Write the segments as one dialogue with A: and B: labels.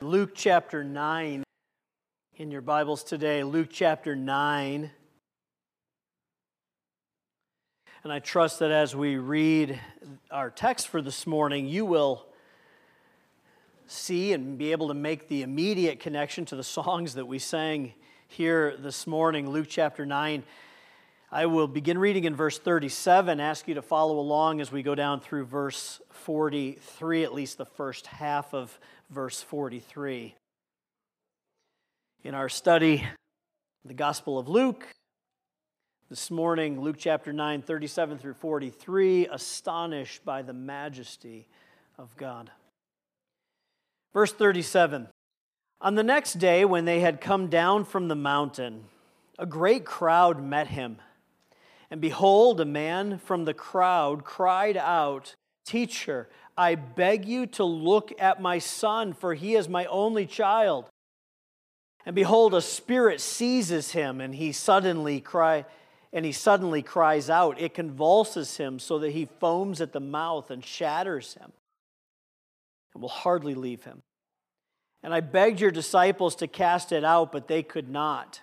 A: Luke chapter 9 in your Bibles today, Luke chapter 9. And I trust that as we read our text for this morning, you will see and be able to make the immediate connection to the songs that we sang here this morning. Luke chapter 9. I will begin reading in verse 37, ask you to follow along as we go down through verse 43, at least the first half of verse 43. In our study, the Gospel of Luke, this morning, Luke chapter 9, 37 through 43, astonished by the majesty of God. Verse 37, on the next day when they had come down from the mountain, a great crowd met him. And behold, a man from the crowd cried out, "Teacher, I beg you to look at my son, for he is my only child. And behold, a spirit seizes him, and he suddenly cries out. It convulses him so that he foams at the mouth and shatters him, and will hardly leave him. And I begged your disciples to cast it out, but they could not."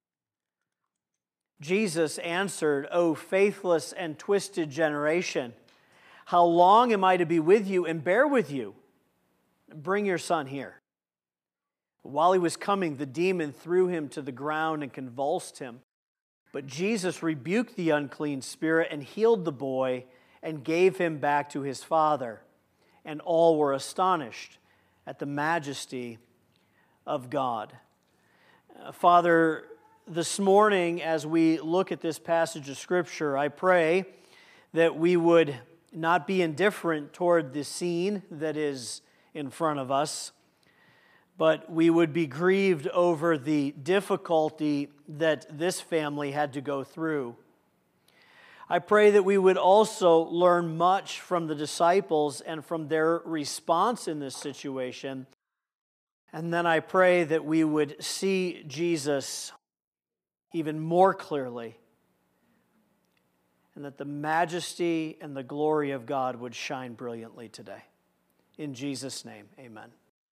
A: Jesus answered, "O faithless and twisted generation, how long am I to be with you and bear with you? Bring your son here." While he was coming, the demon threw him to the ground and convulsed him. But Jesus rebuked the unclean spirit and healed the boy and gave him back to his father. And all were astonished at the majesty of God. Father, this morning, as we look at this passage of Scripture, I pray that we would not be indifferent toward the scene that is in front of us, but we would be grieved over the difficulty that this family had to go through. I pray that we would also learn much from the disciples and from their response in this situation. And then I pray that we would see Jesus even more clearly, and that the majesty and the glory of God would shine brilliantly today. In Jesus' name, amen.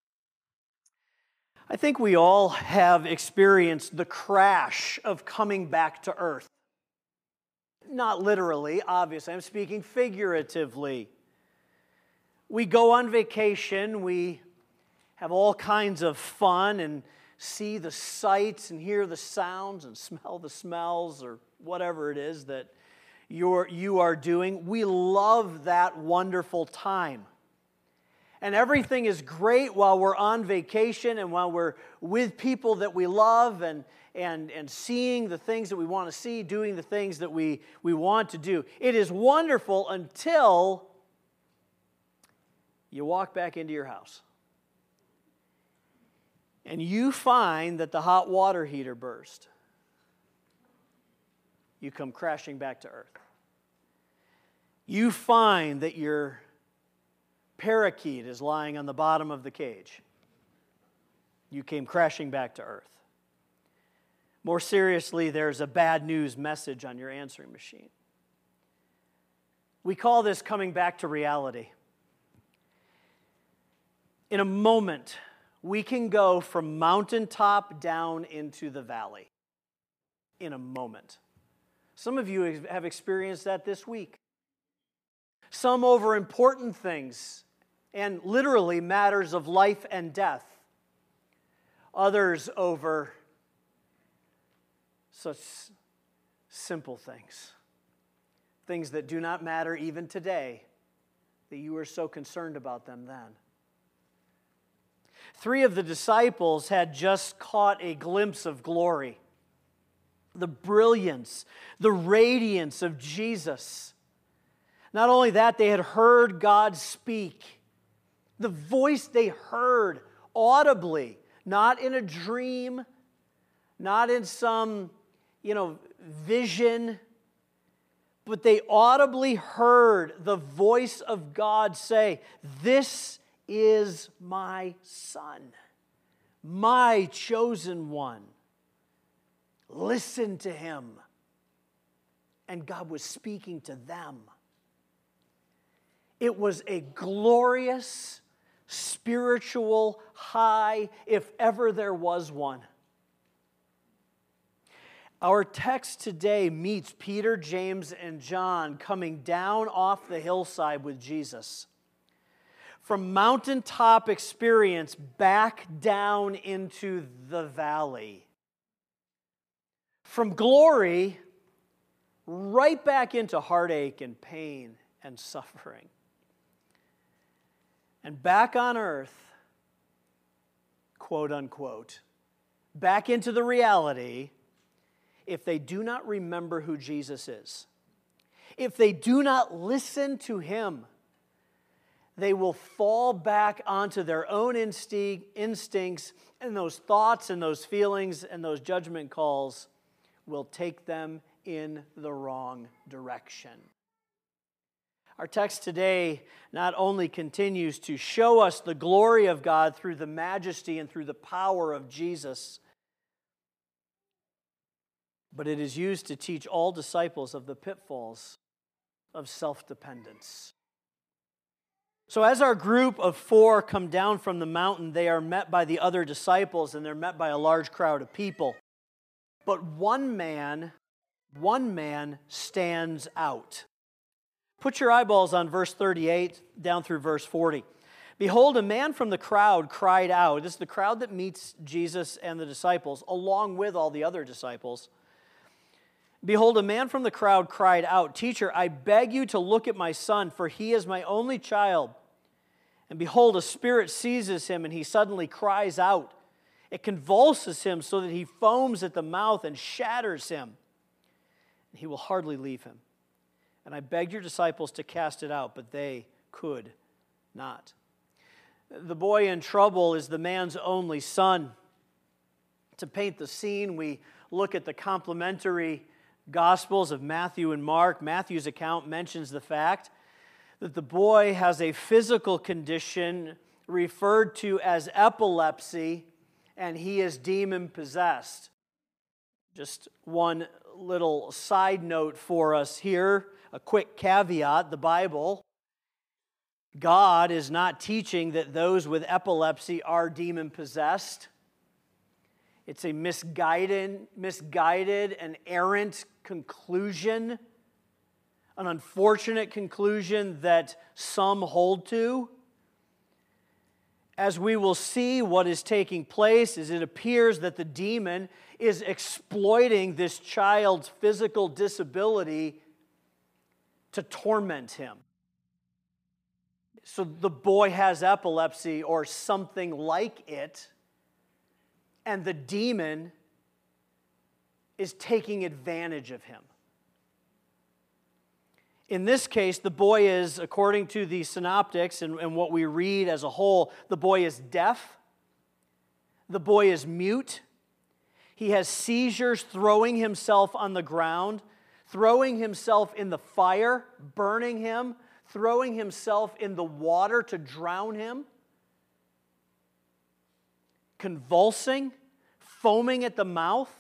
A: I think we all have experienced the crash of coming back to earth. Not literally, obviously, I'm speaking figuratively. We go on vacation, we have all kinds of fun and see the sights and hear the sounds and smell the smells or whatever it is that you are doing. We love that wonderful time. And everything is great while we're on vacation and while we're with people that we love and seeing the things that we want to see, doing the things that we want to do. It is wonderful until you walk back into your house. And you find that the hot water heater burst. You come crashing back to earth. You find that your parakeet is lying on the bottom of the cage. You came crashing back to earth. More seriously, there's a bad news message on your answering machine. We call this coming back to reality. In a moment, we can go from mountaintop down into the valley in a moment. Some of you have experienced that this week. Some over important things and literally matters of life and death. Others over such simple things. Things that do not matter even today, that you were so concerned about them then. 3 of the disciples had just caught a glimpse of glory, the brilliance, the radiance of Jesus. Not only that, they had heard God speak. The voice they heard audibly, not in a dream, not in some, vision, but they audibly heard the voice of God say, "This is my son, my chosen one. Listen to him." And God was speaking to them. It was a glorious, spiritual high, if ever there was one. Our text today meets Peter, James, and John coming down off the hillside with Jesus. From mountaintop experience back down into the valley. From glory right back into heartache and pain and suffering. And back on earth, quote unquote, back into the reality, if they do not remember who Jesus is, if they do not listen to Him, they will fall back onto their own instincts, and those thoughts and those feelings and those judgment calls will take them in the wrong direction. Our text today not only continues to show us the glory of God through the majesty and through the power of Jesus, but it is used to teach all disciples of the pitfalls of self-dependence. So as our group of 4 come down from the mountain, they are met by the other disciples, and they're met by a large crowd of people. But one man stands out. Put your eyeballs on verse 38 down through verse 40. Behold, a man from the crowd cried out. This is the crowd that meets Jesus and the disciples, along with all the other disciples. Behold, a man from the crowd cried out, Teacher, I beg you to look at my son, for he is my only child. And behold, a spirit seizes him, and he suddenly cries out. It convulses him so that he foams at the mouth and shatters him. And he will hardly leave him. And I begged your disciples to cast it out, but they could not. The boy in trouble is the man's only son. To paint the scene, we look at the complementary Gospels of Matthew and Mark. Matthew's account mentions the fact that the boy has a physical condition referred to as epilepsy, and he is demon-possessed. Just one little side note for us here, a quick caveat. The Bible, God is not teaching that those with epilepsy are demon-possessed. It's a misguided and errant conclusion, an unfortunate conclusion that some hold to. As we will see, what is taking place is it appears that the demon is exploiting this child's physical disability to torment him. So the boy has epilepsy or something like it, and the demon is taking advantage of him. In this case, the boy is, according to the synoptics and what we read as a whole, the boy is deaf. The boy is mute. He has seizures, throwing himself on the ground, throwing himself in the fire, burning him, throwing himself in the water to drown him, convulsing, foaming at the mouth.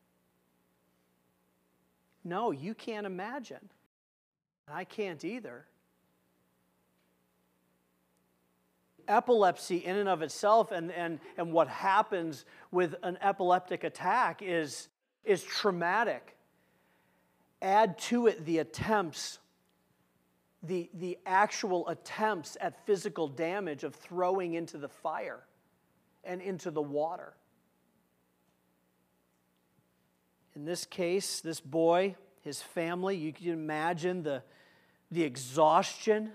A: No, you can't imagine. I can't either. Epilepsy in and of itself and what happens with an epileptic attack is traumatic. Add to it the attempts, the actual attempts at physical damage of throwing into the fire and into the water. In this case, this boy, his family, you can imagine the exhaustion,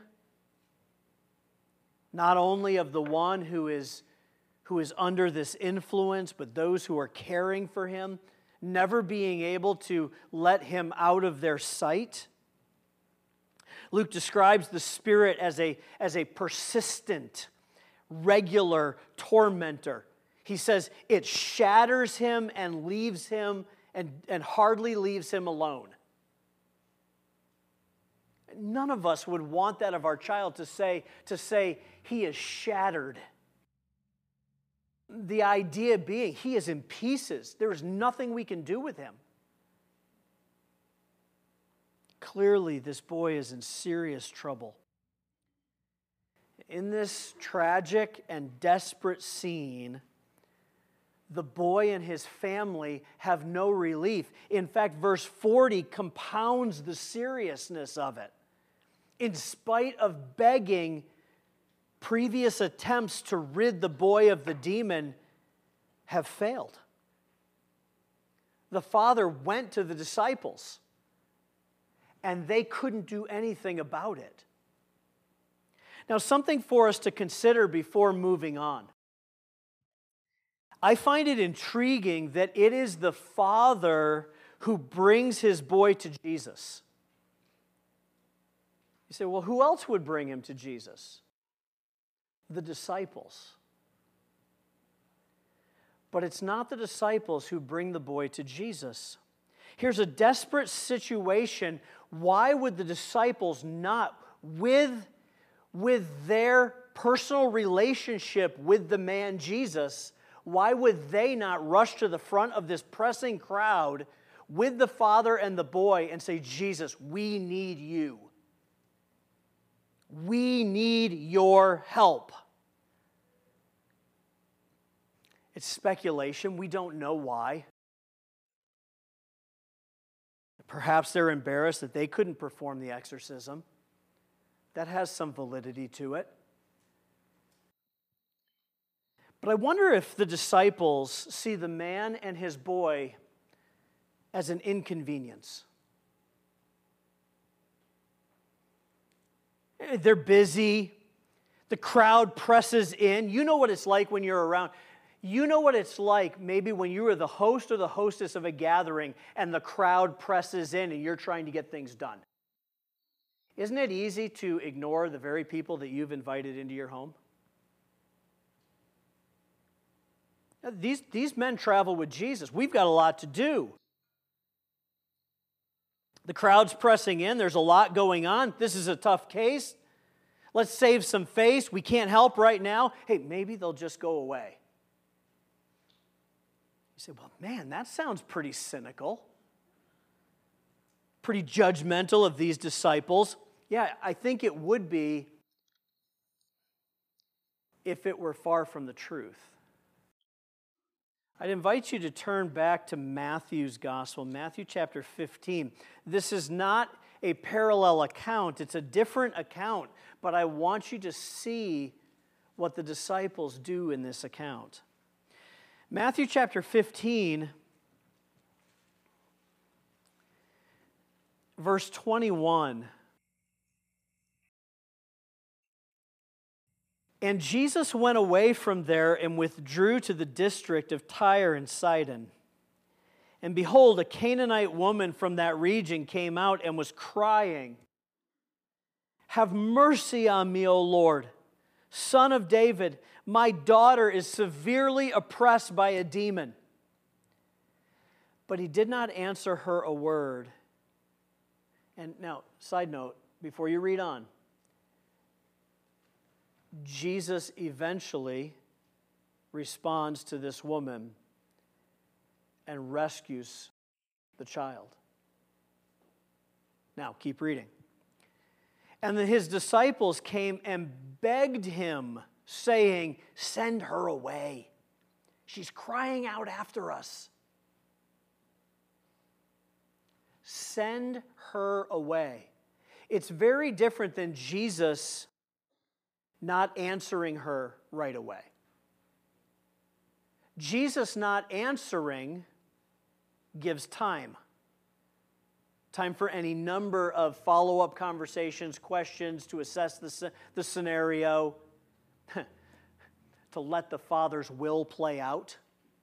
A: not only of the one who is under this influence, but those who are caring for him, never being able to let him out of their sight. Luke describes the spirit as a persistent, regular tormentor. He says it shatters him and leaves him and hardly leaves him alone. None of us would want that of our child to say he is shattered. The idea being he is in pieces. There is nothing we can do with him. Clearly, this boy is in serious trouble. In this tragic and desperate scene, the boy and his family have no relief. In fact, verse 40 compounds the seriousness of it. In spite of begging, previous attempts to rid the boy of the demon have failed. The father went to the disciples, and they couldn't do anything about it. Now, something for us to consider before moving on. I find it intriguing that it is the father who brings his boy to Jesus. You say, well, who else would bring him to Jesus? The disciples. But it's not the disciples who bring the boy to Jesus. Here's a desperate situation. Why would the disciples not, with their personal relationship with the man Jesus, why would they not rush to the front of this pressing crowd with the father and the boy and say, Jesus, we need you. We need your help. It's speculation. We don't know why. Perhaps they're embarrassed that they couldn't perform the exorcism. That has some validity to it. But I wonder if the disciples see the man and his boy as an inconvenience. They're busy. The crowd presses in. You know what it's like when you're around. You know what it's like maybe when you are the host or the hostess of a gathering and the crowd presses in and you're trying to get things done. Isn't it easy to ignore the very people that you've invited into your home? These men travel with Jesus. We've got a lot to do. The crowd's pressing in. There's a lot going on. This is a tough case. Let's save some face. We can't help right now. Hey, maybe they'll just go away. You say, well, man, that sounds pretty cynical. Pretty judgmental of these disciples. Yeah, I think it would be if it were far from the truth. I'd invite you to turn back to Matthew's Gospel, Matthew chapter 15. This is not a parallel account. It's a different account, but I want you to see what the disciples do in this account. Matthew chapter 15, verse 21. And Jesus went away from there and withdrew to the district of Tyre and Sidon. And behold, a Canaanite woman from that region came out and was crying, "Have mercy on me, O Lord, Son of David. My daughter is severely oppressed by a demon." But he did not answer her a word. And now, side note, before you read on, Jesus eventually responds to this woman and rescues the child. Now, keep reading. And then his disciples came and begged him, saying, "Send her away. She's crying out after us." Send her away. It's very different than Jesus not answering her right away. Jesus not answering gives time. Time for any number of follow-up conversations, questions to assess the scenario, to let the Father's will play out.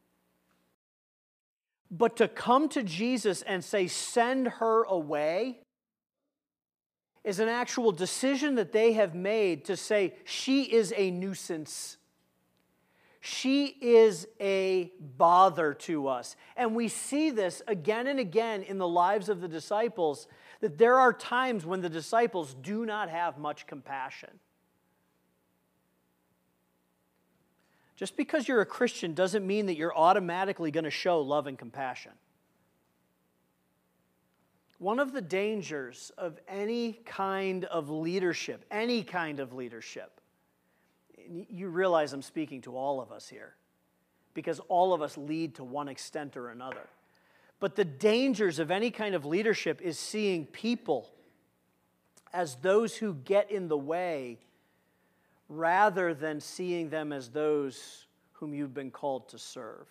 A: But to come to Jesus and say, "Send her away," is an actual decision that they have made to say, she is a nuisance. She is a bother to us. And we see this again and again in the lives of the disciples, that there are times when the disciples do not have much compassion. Just because you're a Christian doesn't mean that you're automatically going to show love and compassion. One of the dangers of any kind of leadership, You realize I'm speaking to all of us here, because all of us lead to one extent or another. But the dangers of any kind of leadership is seeing people as those who get in the way rather than seeing them as those whom you've been called to serve.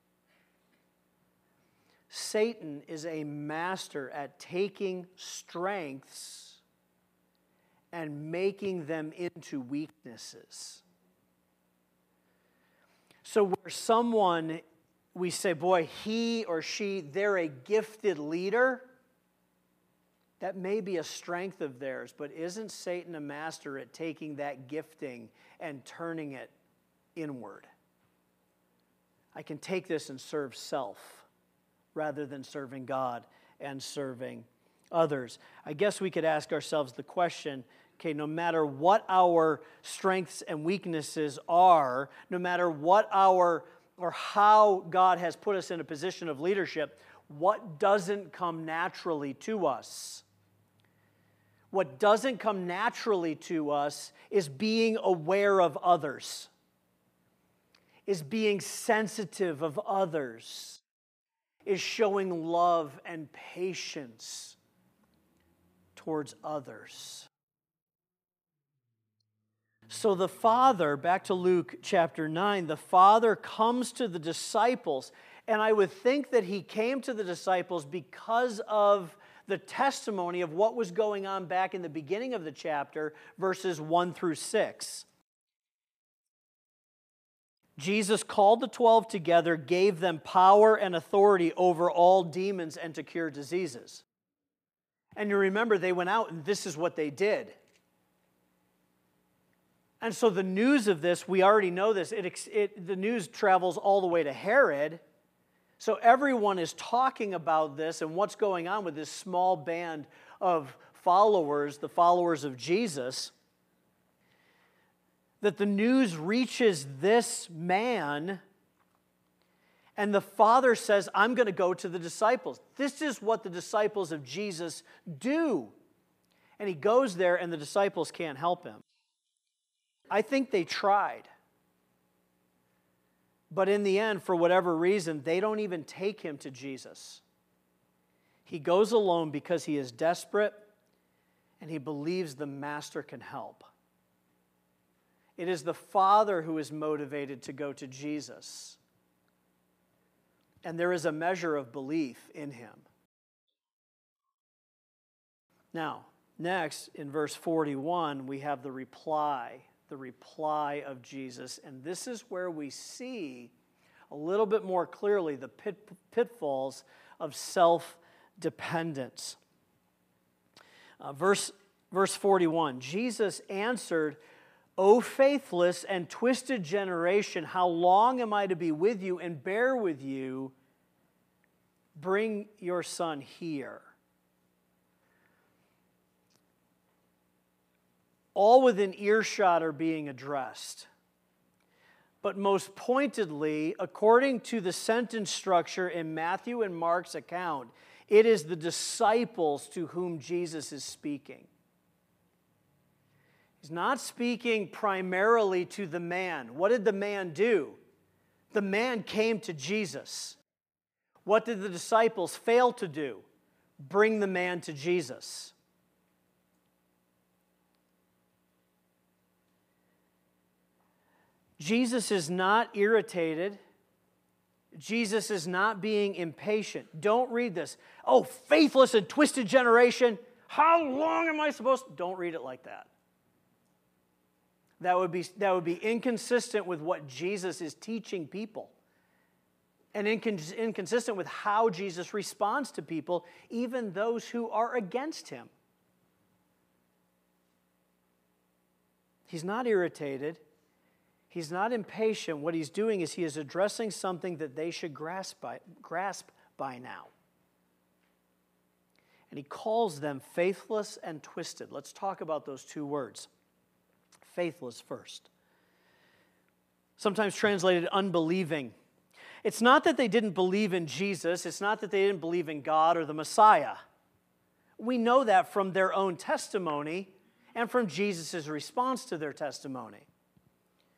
A: Satan is a master at taking strengths and making them into weaknesses. So where someone, we say, boy, he or she, they're a gifted leader, that may be a strength of theirs, but isn't Satan a master at taking that gifting and turning it inward? I can take this and serve self rather than serving God and serving others. I guess we could ask ourselves the question, okay, no matter what our strengths and weaknesses are, no matter what or how God has put us in a position of leadership, what doesn't come naturally to us? What doesn't come naturally to us is being aware of others, is being sensitive of others, is showing love and patience towards others. So the Father, back to Luke chapter 9, the Father comes to the disciples, and I would think that he came to the disciples because of the testimony of what was going on back in the beginning of the chapter, verses 1 through 6. Jesus called the 12 together, gave them power and authority over all demons and to cure diseases. And you remember, they went out and this is what they did. And so the news of this, we already know this, the news travels all the way to Herod. So everyone is talking about this and what's going on with this small band of followers, the followers of Jesus, that the news reaches this man, and the Father says, I'm going to go to the disciples. This is what the disciples of Jesus do. And he goes there, and the disciples can't help him. I think they tried. But in the end, for whatever reason, they don't even take him to Jesus. He goes alone because he is desperate and he believes the Master can help. It is the Father who is motivated to go to Jesus. And there is a measure of belief in him. Now, next, in verse 41, we have the reply of Jesus. And this is where we see a little bit more clearly the pitfalls of self-dependence. Verse 41, Jesus answered, O faithless and twisted generation, how long am I to be with you and bear with you? Bring your son here. All within earshot are being addressed. But most pointedly, according to the sentence structure in Matthew and Mark's account, it is the disciples to whom Jesus is speaking. He's not speaking primarily to the man. What did the man do? The man came to Jesus. What did the disciples fail to do? Bring the man to Jesus. Jesus is not irritated. Jesus is not being impatient. Don't read this. Oh, faithless and twisted generation. How long am I supposed to? Don't read it like that. That would be inconsistent with what Jesus is teaching people. And inconsistent with how Jesus responds to people, even those who are against him. He's not irritated. He's not impatient. What he's doing is he is addressing something that they should grasp by now. And he calls them faithless and twisted. Let's talk about those two words. Faithless first. Sometimes translated unbelieving. It's not that they didn't believe in Jesus. It's not that they didn't believe in God or the Messiah. We know that from their own testimony and from Jesus' response to their testimony.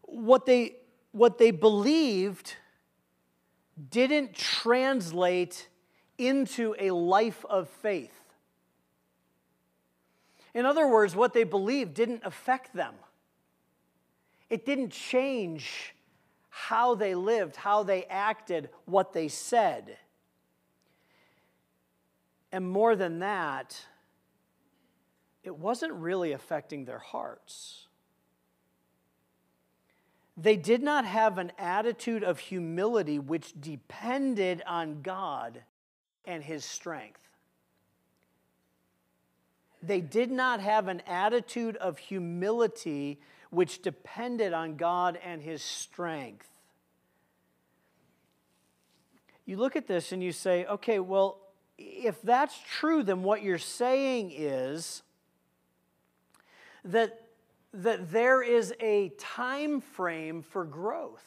A: what they believed didn't translate into a life of faith. In other words, what they believed didn't affect them. It didn't change how they lived, how they acted, what they said. And more than that, it wasn't really affecting their hearts. They did not have an attitude of humility which depended on God and His strength. They did not have an attitude of humility which depended on God and His strength. You look at this and you say, okay, well, if that's true, then what you're saying is that there is a time frame for growth.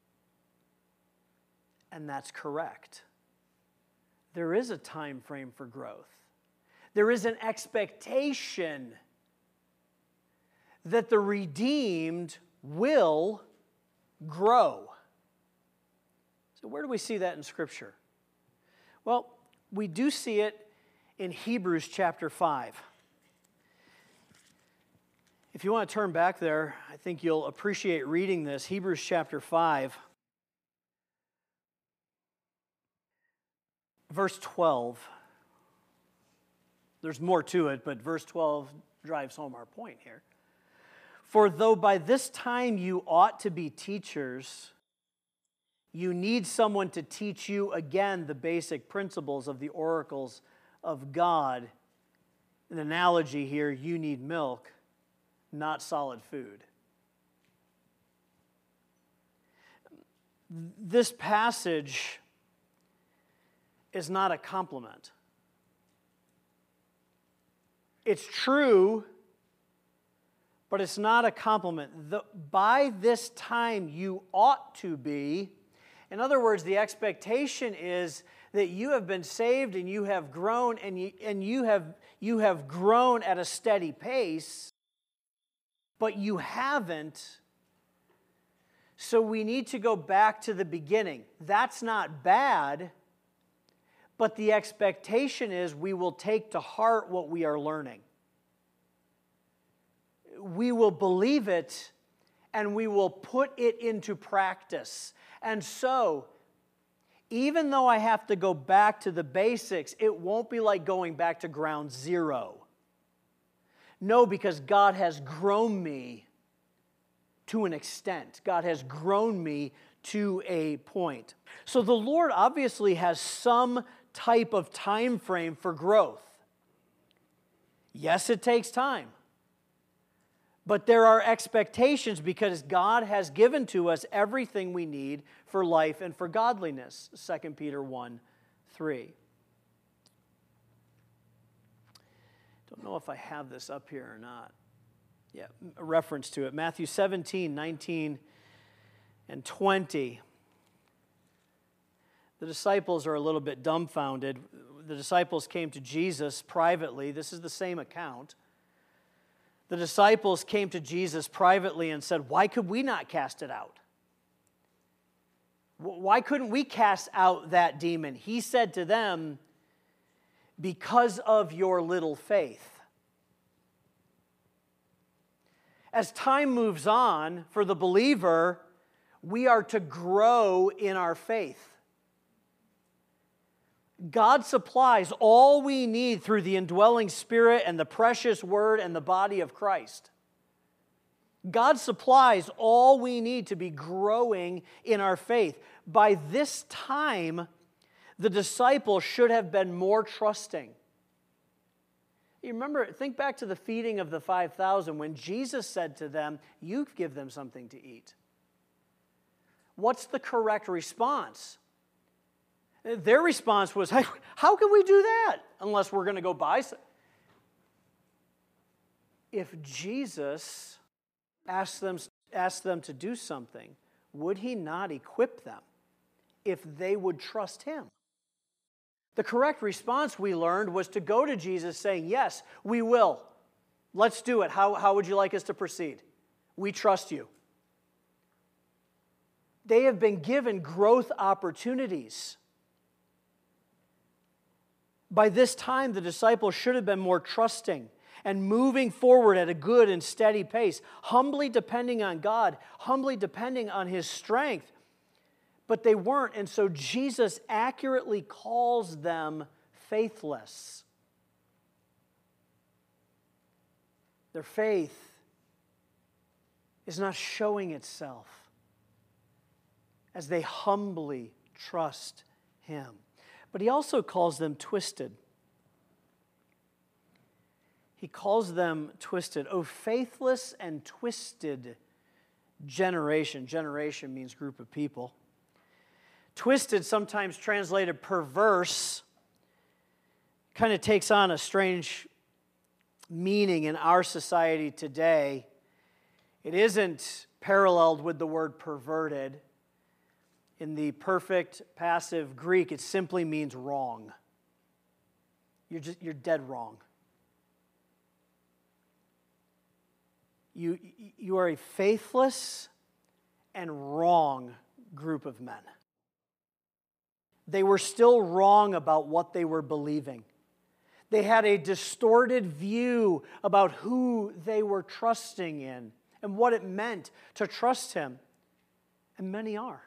A: And that's correct. There is a time frame for growth. There is an expectation that the redeemed will grow. So where do we see that in Scripture? Well, we do see it in Hebrews chapter 5. If you want to turn back there, I think you'll appreciate reading this. Hebrews chapter 5, verse 12. There's more to it, but verse 12 drives home our point here. For though by this time you ought to be teachers, you need someone to teach you again the basic principles of the oracles of God. An analogy here, you need milk, not solid food. This passage is not a compliment. It's true, but it's not a compliment. By this time you ought to be. In other words, the expectation is that you have been saved and you have grown and you have grown at a steady pace, but you haven't. So we need to go back to the beginning. That's not bad, but the expectation is we will take to heart what we are learning. We will believe it and we will put it into practice. And so, even though I have to go back to the basics, it won't be like going back to ground zero. No, because God has grown me to an extent. God has grown me to a point. So the Lord obviously has some type of time frame for growth. Yes, it takes time. But there are expectations because God has given to us everything we need for life and for godliness. 2 Peter 1:3. Don't know if I have this up here or not. Yeah, a reference to it. Matthew 17:19 and 20. The disciples are a little bit dumbfounded. The disciples came to Jesus privately. This is the same account. The disciples came to Jesus privately and said, "Why could we not cast it out? Why couldn't we cast out that demon?" He said to them, "Because of your little faith." As time moves on for the believer, we are to grow in our faith. God supplies all we need through the indwelling Spirit and the precious Word and the body of Christ. God supplies all we need to be growing in our faith. By this time, the disciples should have been more trusting. You remember, think back to the feeding of the 5,000 when Jesus said to them, "You give them something to eat." What's the correct response? Their response was, "Hey, how can we do that unless we're going to go buy some?" If Jesus asked them to do something, would He not equip them if they would trust Him? The correct response, we learned, was to go to Jesus saying, "Yes, we will. Let's do it. How would you like us to proceed? We trust you." They have been given growth opportunities. By this time, the disciples should have been more trusting and moving forward at a good and steady pace, humbly depending on God, humbly depending on His strength. But they weren't, and so Jesus accurately calls them faithless. Their faith is not showing itself as they humbly trust Him. But He also calls them twisted. He calls them twisted. Oh, faithless and twisted generation. Generation means group of people. Twisted, sometimes translated perverse, kind of takes on a strange meaning in our society today. It isn't paralleled with the word perverted. In the perfect passive Greek, it simply means wrong. You're dead wrong. You are a faithless and wrong group of men. They were still wrong about what they were believing. They had a distorted view about who they were trusting in and what it meant to trust Him. And many are.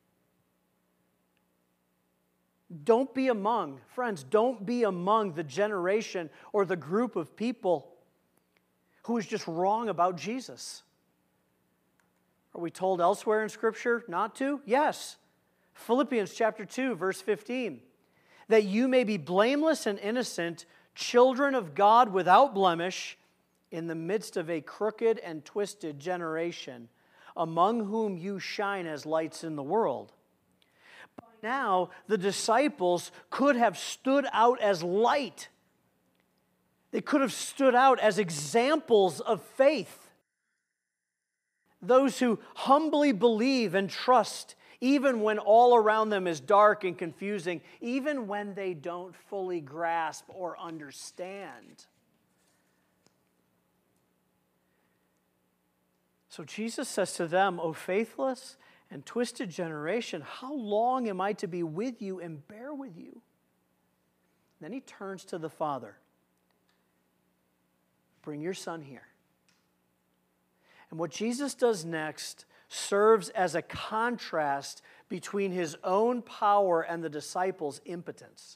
A: Don't be among the generation or the group of people who is just wrong about Jesus. Are we told elsewhere in Scripture not to? Yes. Philippians chapter 2, verse 15. That you may be blameless and innocent, children of God without blemish, in the midst of a crooked and twisted generation, among whom you shine as lights in the world. By now, the disciples could have stood out as light. They could have stood out as examples of faith. Those who humbly believe and trust, even when all around them is dark and confusing, even when they don't fully grasp or understand. So Jesus says to them, O faithless and twisted generation, how long am I to be with you and bear with you? Then He turns to the Father. Bring your son here. And what Jesus does next serves as a contrast between His own power and the disciples' impotence.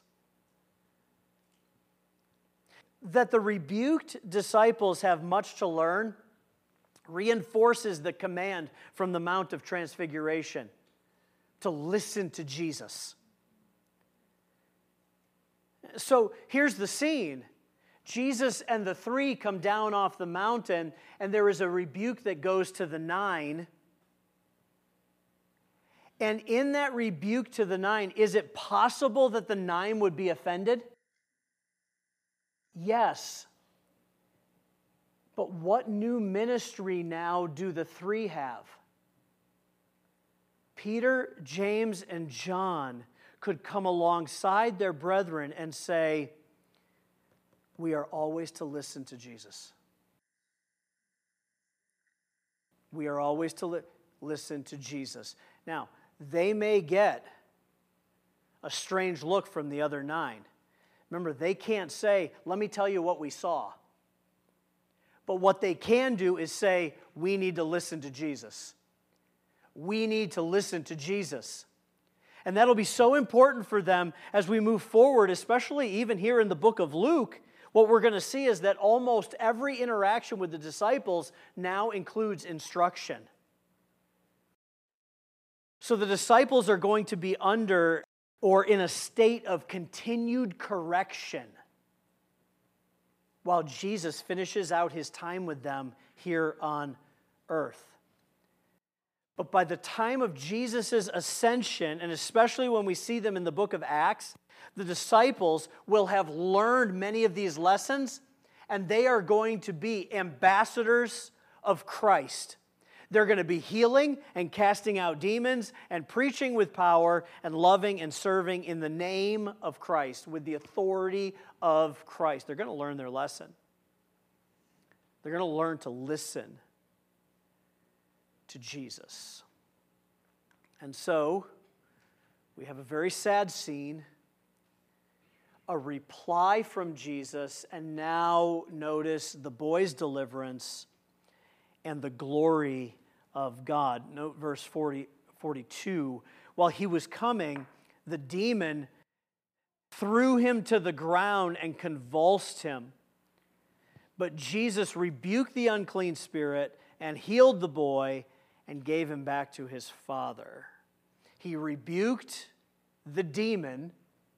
A: That the rebuked disciples have much to learn reinforces the command from the Mount of Transfiguration to listen to Jesus. So here's the scene. Jesus and the three come down off the mountain, and there is a rebuke that goes to the 9. And in that rebuke to the 9, is it possible that the 9 would be offended? Yes. But what new ministry now do the 3 have? Peter, James, and John could come alongside their brethren and say, we are always to listen to Jesus. We are always to listen to Jesus. Now, they may get a strange look from the other 9. Remember, they can't say, let me tell you what we saw. But what they can do is say, we need to listen to Jesus. We need to listen to Jesus. And that'll be so important for them as we move forward, especially even here in the book of Luke. What we're going to see is that almost every interaction with the disciples now includes instruction. So the disciples are going to be under or in a state of continued correction while Jesus finishes out His time with them here on earth. But by the time of Jesus' ascension, and especially when we see them in the book of Acts, the disciples will have learned many of these lessons, and they are going to be ambassadors of Christ. They're going to be healing and casting out demons and preaching with power and loving and serving in the name of Christ, with the authority of Christ. They're going to learn their lesson. They're going to learn to listen to Jesus. And so, we have a very sad scene, a reply from Jesus, and now notice the boy's deliverance and the glory of God. Note verse 42. While he was coming, the demon threw him to the ground and convulsed him. But Jesus rebuked the unclean spirit and healed the boy and gave him back to his father. He rebuked the demon.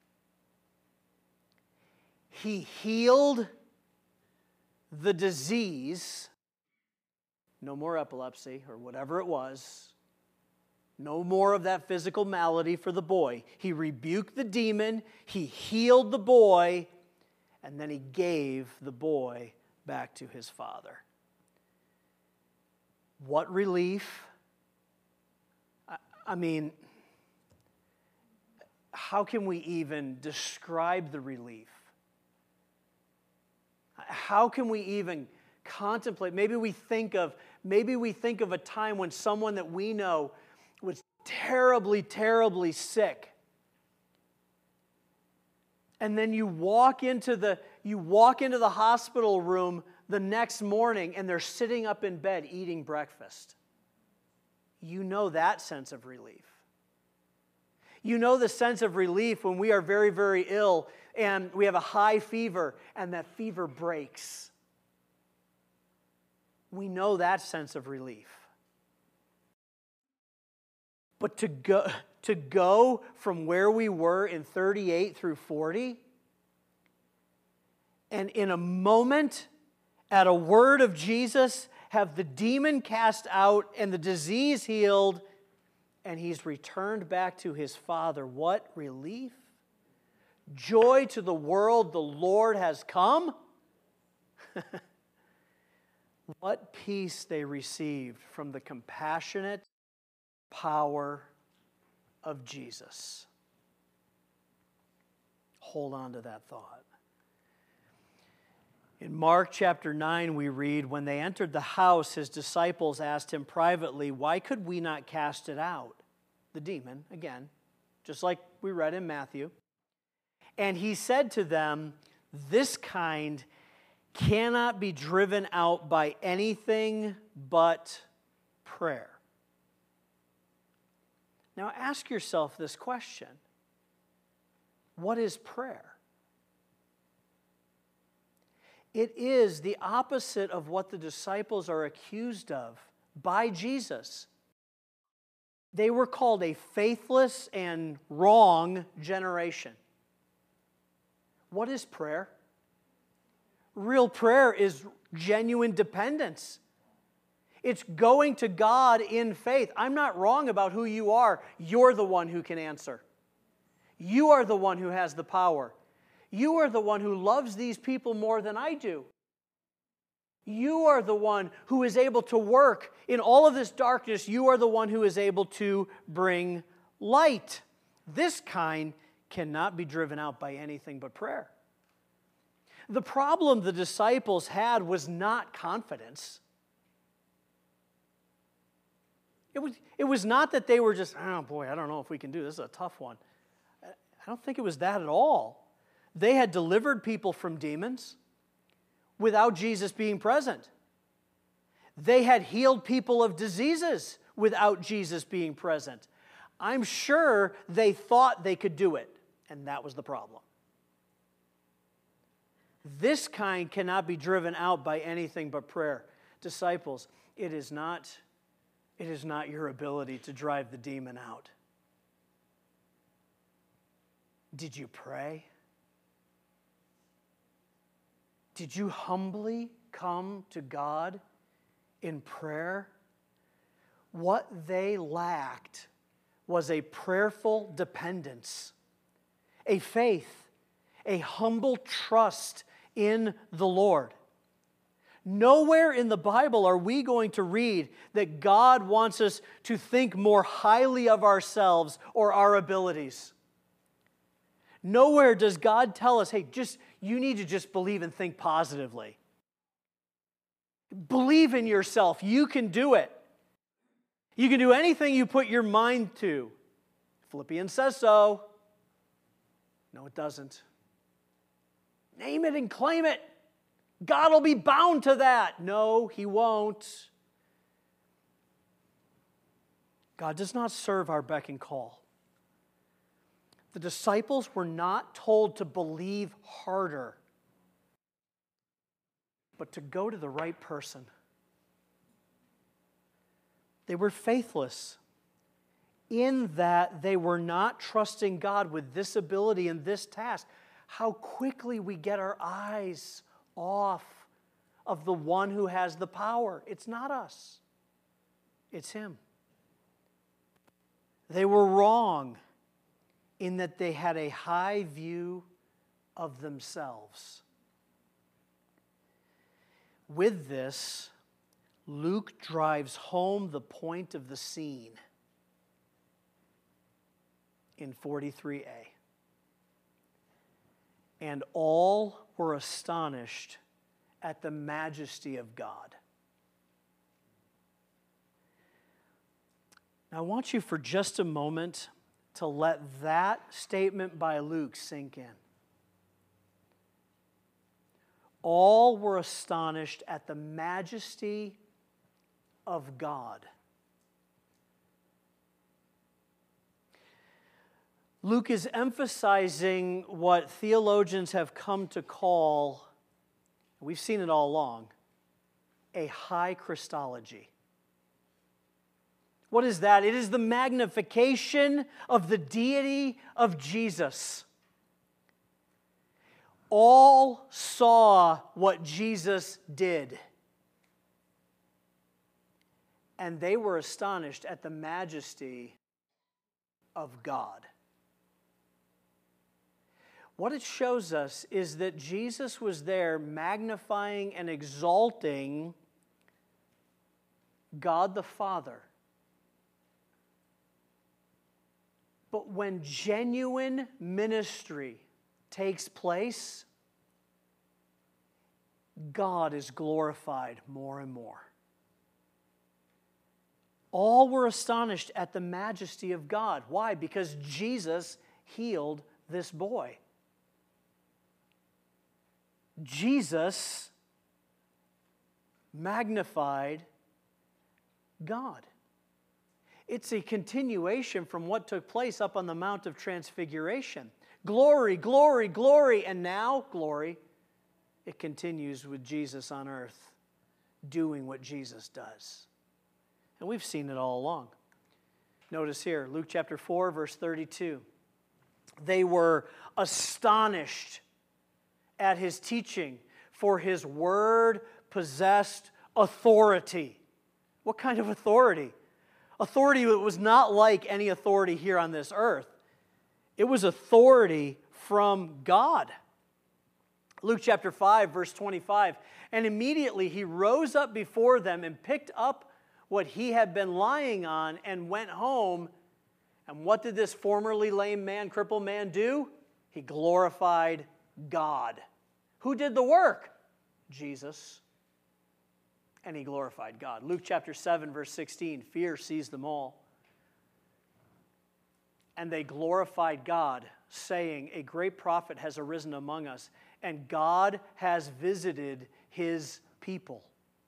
A: He healed the disease. No more epilepsy or whatever it was. No more of that physical malady for the boy. He rebuked the demon. He healed the boy. And then he gave the boy back to his father. What relief. I mean, how can we even describe the relief? How can we even contemplate? Maybe we think of a time when someone that we know was terribly, terribly sick. And then you walk into the hospital room the next morning and they're sitting up in bed eating breakfast. You know that sense of relief. You know the sense of relief when we are very, very ill and we have a high fever and that fever breaks. We know that sense of relief. But to go from where we were in 38 through 40, and in a moment, at a word of Jesus, have the demon cast out and the disease healed, and he's returned back to his Father. What relief! Joy to the world, the Lord has come. What peace they received from the compassionate power of Jesus. Hold on to that thought. In Mark chapter 9, we read, when they entered the house, his disciples asked him privately, why could we not cast it out? The demon, again, just like we read in Matthew. And he said to them, this kind cannot be driven out by anything but prayer. Now ask yourself this question. What is prayer? It is the opposite of what the disciples are accused of by Jesus. They were called a faithless and wrong generation. What is prayer? Real prayer is genuine dependence. It's going to God in faith. I'm not wrong about who you are. You're the one who can answer. You are the one who has the power. You are the one who loves these people more than I do. You are the one who is able to work in all of this darkness. You are the one who is able to bring light. This kind cannot be driven out by anything but prayer. The problem the disciples had was not confidence. It was not that they were just, oh boy, I don't know if we can do this. This is a tough one. I don't think it was that at all. They had delivered people from demons without Jesus being present. They had healed people of diseases without Jesus being present. I'm sure they thought they could do it, and that was the problem. This kind cannot be driven out by anything but prayer. Disciples, it is not your ability to drive the demon out. Did you pray? Did you humbly come to God in prayer? What they lacked was a prayerful dependence, a faith, a humble trust in the Lord. Nowhere in the Bible are we going to read that God wants us to think more highly of ourselves or our abilities. Nowhere does God tell us, hey, you need to just believe and think positively. Believe in yourself. You can do it. You can do anything you put your mind to. Philippians says so. No, it doesn't. Name it and claim it. God will be bound to that. No, He won't. God does not serve our beck and call. The disciples were not told to believe harder, but to go to the right person. They were faithless in that they were not trusting God with this ability and this task. How quickly we get our eyes off of the one who has the power. It's not us. It's Him. They were wrong in that they had a high view of themselves. With this, Luke drives home the point of the scene in 43a. And all were astonished at the majesty of God. Now, I want you for just a moment to let that statement by Luke sink in. All were astonished at the majesty of God. Luke is emphasizing what theologians have come to call, we've seen it all along, a high Christology. What is that? It is the magnification of the deity of Jesus. All saw what Jesus did, and they were astonished at the majesty of God. What it shows us is that Jesus was there magnifying and exalting God the Father. But when genuine ministry takes place, God is glorified more and more. All were astonished at the majesty of God. Why? Because Jesus healed this boy. Jesus magnified God. It's a continuation from what took place up on the Mount of Transfiguration. Glory, glory, glory, and now glory. It continues with Jesus on earth, doing what Jesus does. And we've seen it all along. Notice here, Luke chapter 4, verse 32. They were astonished at His teaching, for His word possessed authority. What kind of authority? Authority that was not like any authority here on this earth. It was authority from God. Luke chapter 5, verse 25. And immediately He rose up before them and picked up what He had been lying on and went home. And what did this formerly lame man, crippled man do? He glorified God. Who did the work? Jesus. And He glorified God. Luke chapter 7, verse 16, fear seized them all. And they glorified God, saying, a great prophet has arisen among us, and God has visited His people.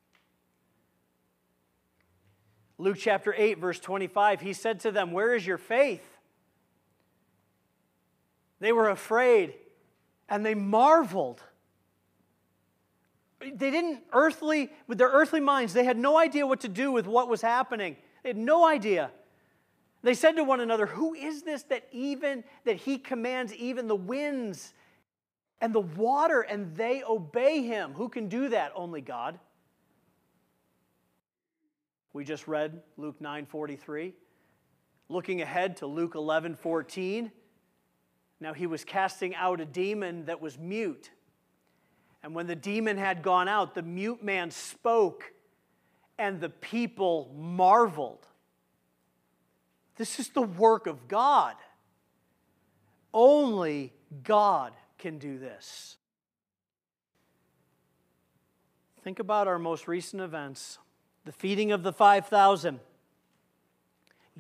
A: Luke chapter 8, verse 25, He said to them, where is your faith? They were afraid, and they marveled. They didn't with their earthly minds, they had no idea what to do with what was happening. They had no idea. They said to one another, who is this that He commands even the winds and the water, and they obey Him? Who can do that? Only God. We just read Luke 9:43. Looking ahead to Luke 11:14. Now He was casting out a demon that was mute. And when the demon had gone out, the mute man spoke, and the people marveled. This is the work of God. Only God can do this. Think about our most recent events. The feeding of the 5,000.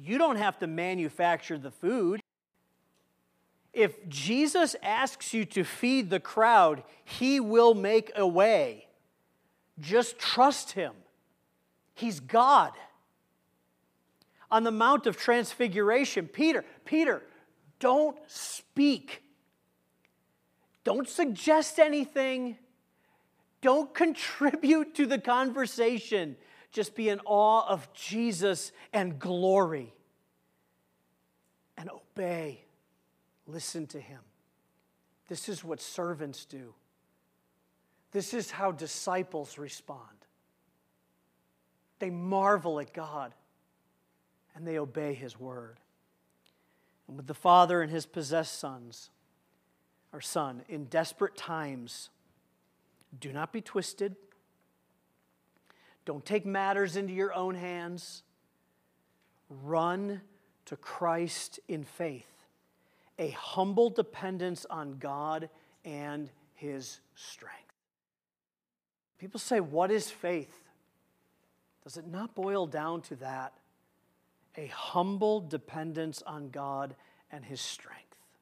A: You don't have to manufacture the food. If Jesus asks you to feed the crowd, He will make a way. Just trust Him. He's God. On the Mount of Transfiguration, Peter, don't speak. Don't suggest anything. Don't contribute to the conversation. Just be in awe of Jesus and glory. And obey. Listen to Him. This is what servants do. This is how disciples respond. They marvel at God and they obey His word. And with the father and his possessed son, in desperate times, do not be twisted. Don't take matters into your own hands. Run to Christ in faith, a humble dependence on God and His strength. People say, what is faith? Does it not boil down to that? A humble dependence on God and His strength.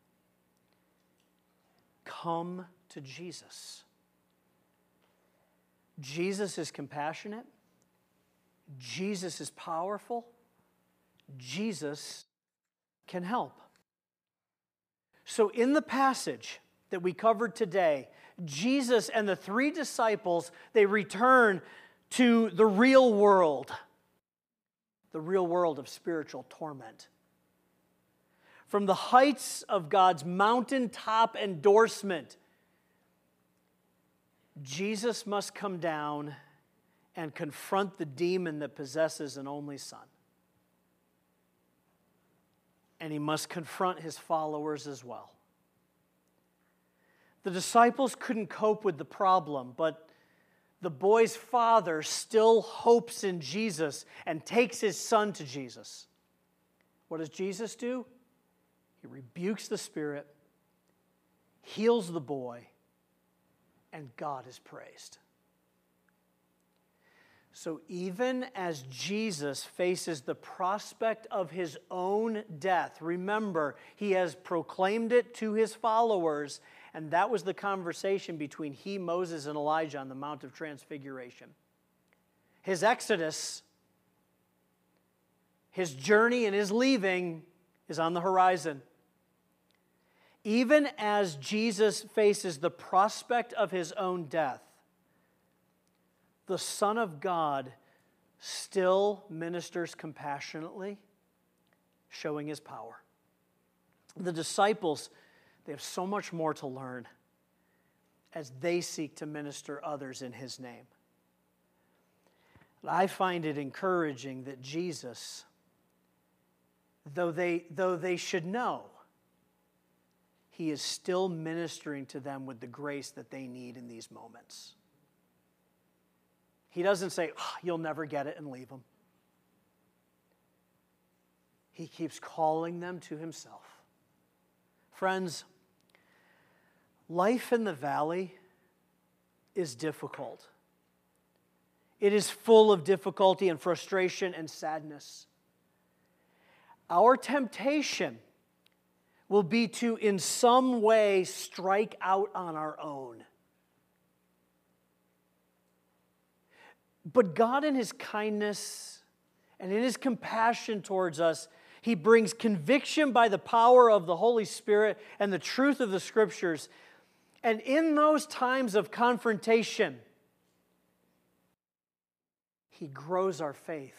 A: Come to Jesus. Jesus is compassionate. Jesus is powerful. Jesus can help. So in the passage that we covered today, Jesus and the three disciples, they return to the real world of spiritual torment. From the heights of God's mountaintop endorsement, Jesus must come down and confront the demon that possesses an only son. And He must confront His followers as well. The disciples couldn't cope with the problem, but the boy's father still hopes in Jesus and takes his son to Jesus. What does Jesus do? He rebukes the spirit, heals the boy, and God is praised. So even as Jesus faces the prospect of His own death, remember, He has proclaimed it to His followers, and that was the conversation between He, Moses, and Elijah on the Mount of Transfiguration. His exodus, His journey and His leaving is on the horizon. Even as Jesus faces the prospect of His own death, the Son of God still ministers compassionately, showing His power. The disciples, they have so much more to learn as they seek to minister others in His name. I find it encouraging that Jesus, though they should know, He is still ministering to them with the grace that they need in these moments. He doesn't say, you'll never get it, and leave them. He keeps calling them to Himself. Friends, life in the valley is difficult. It is full of difficulty and frustration and sadness. Our temptation will be to, in some way, strike out on our own. But God, in His kindness and in His compassion towards us, He brings conviction by the power of the Holy Spirit and the truth of the Scriptures. And in those times of confrontation, He grows our faith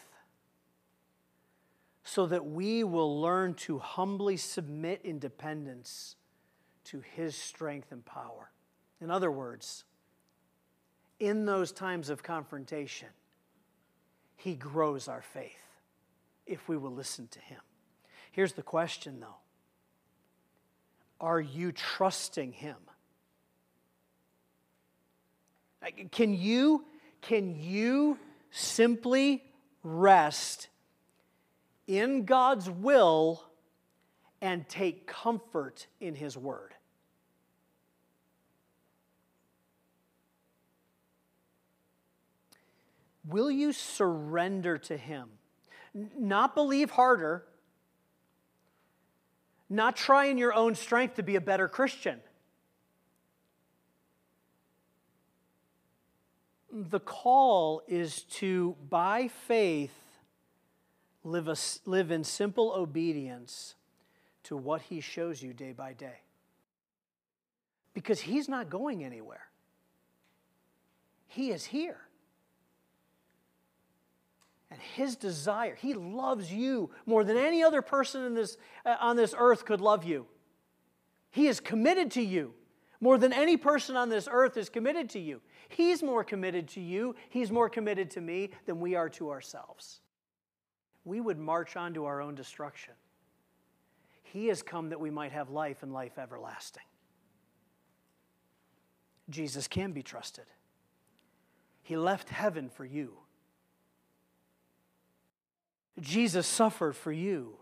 A: so that we will learn to humbly submit in dependence to His strength and power. In other words, in those times of confrontation, He grows our faith if we will listen to Him. Here's the question, though. Are you trusting Him? Can you simply rest in God's will and take comfort in His word? Will you surrender to Him? Not believe harder, not try in your own strength to be a better Christian. The call is to, by faith, live in simple obedience to what He shows you day by day. Because He's not going anywhere. He is here. And His desire, He loves you more than any other person on this earth could love you. He is committed to you more than any person on this earth is committed to you. He's more committed to you, He's more committed to me than we are to ourselves. We would march on to our own destruction. He has come that we might have life and life everlasting. Jesus can be trusted. He left heaven for you. Jesus suffered for you.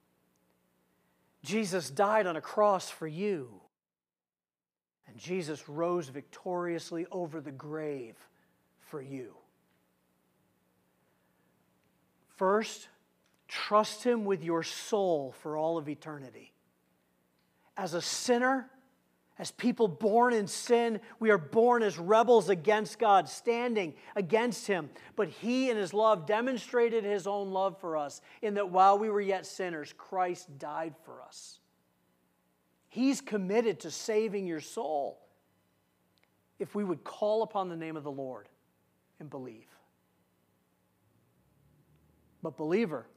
A: Jesus died on a cross for you. And Jesus rose victoriously over the grave for you. First, trust Him with your soul for all of eternity. As a sinner, as people born in sin, we are born as rebels against God, standing against Him. But He, in His love, demonstrated His own love for us in that while we were yet sinners, Christ died for us. He's committed to saving your soul if we would call upon the name of the Lord and believe. But believer,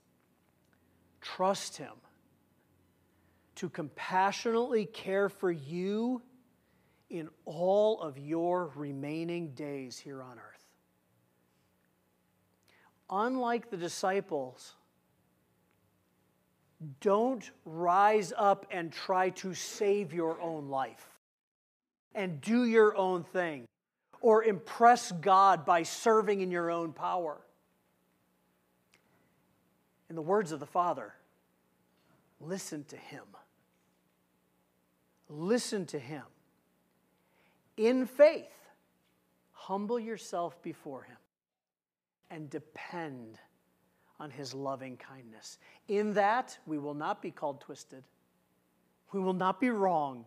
A: trust Him to compassionately care for you in all of your remaining days here on earth. Unlike the disciples, don't rise up and try to save your own life and do your own thing or impress God by serving in your own power. In the words of the Father, listen to Him. Listen to Him. In faith, humble yourself before Him and depend on His loving kindness. In that, we will not be called twisted. We will not be wrong.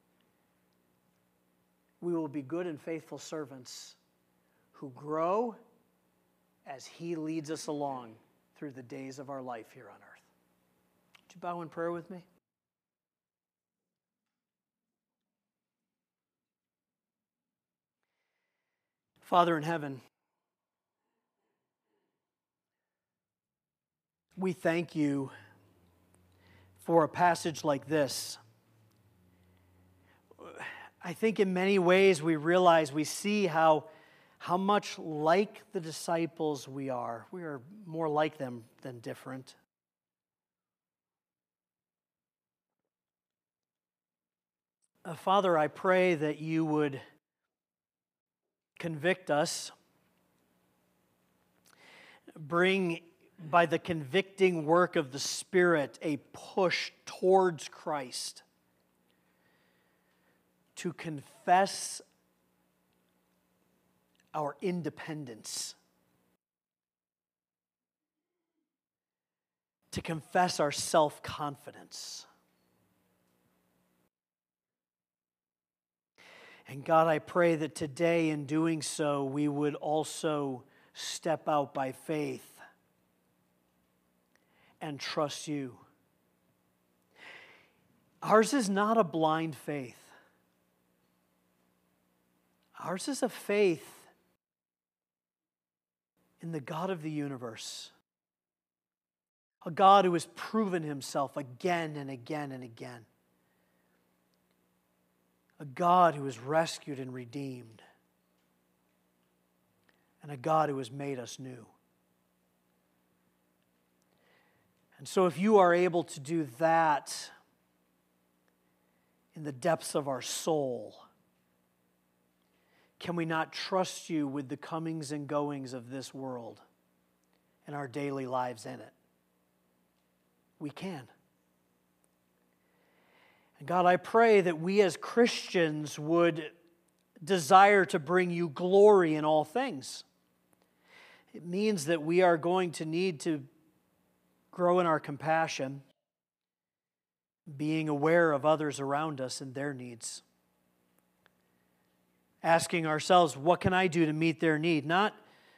A: We will be good and faithful servants who grow as He leads us along through the days of our life here on earth. Would you bow in prayer with me? Father in heaven, we thank You for a passage like this. I think in many ways we realize, we see how much like the disciples we are. We are more like them than different. Father, I pray that You would convict us, bring by the convicting work of the Spirit a push towards Christ, to confess our independence, to confess our self-confidence. And God, I pray that today in doing so, we would also step out by faith and trust You. Ours is not a blind faith. Ours is a faith in the God of the universe, a God who has proven Himself again and again and again, a God who has rescued and redeemed, and a God who has made us new. And so if You are able to do that in the depths of our soul, can we not trust You with the comings and goings of this world and our daily lives in it? We can. And God, I pray that we as Christians would desire to bring You glory in all things. It means that we are going to need to grow in our compassion, being aware of others around us and their needs. Asking ourselves, what can I do to meet their need? Not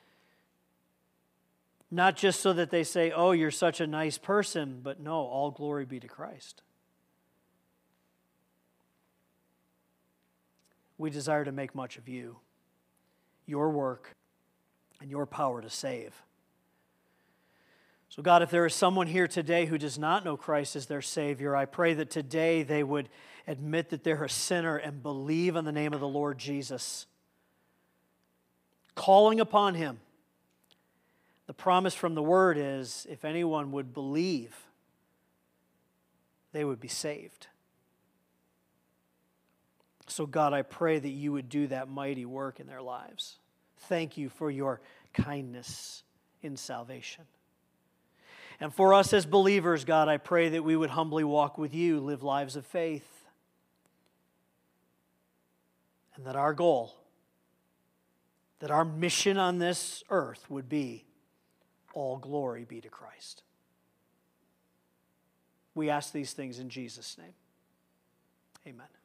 A: just so that they say, oh, you're such a nice person, but no, all glory be to Christ. We desire to make much of you, your work, and your power to save. So God, if there is someone here today who does not know Christ as their Savior, I pray that today they would admit that they're a sinner and believe in the name of the Lord Jesus, calling upon Him. The promise from the Word is, if anyone would believe, they would be saved. So God, I pray that you would do that mighty work in their lives. Thank you for your kindness in salvation. And for us as believers, God, I pray that we would humbly walk with you, live lives of faith, and that our goal, that our mission on this earth would be, all glory be to Christ. We ask these things in Jesus' name. Amen.